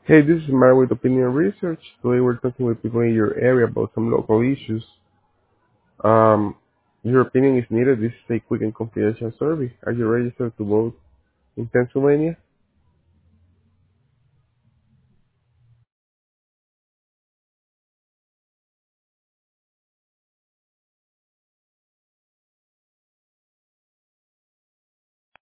Hey, this is Matt with Opinion Research. Today we're talking with people in your area about some local issues. Um, your opinion is needed. This is a quick and confidential survey. Are you registered to vote in Pennsylvania?